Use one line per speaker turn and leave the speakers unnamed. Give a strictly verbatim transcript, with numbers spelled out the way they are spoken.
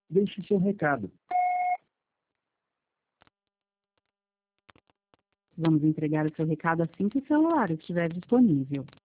Deixe seu recado.
Vamos entregar o seu recado assim que o celular estiver disponível.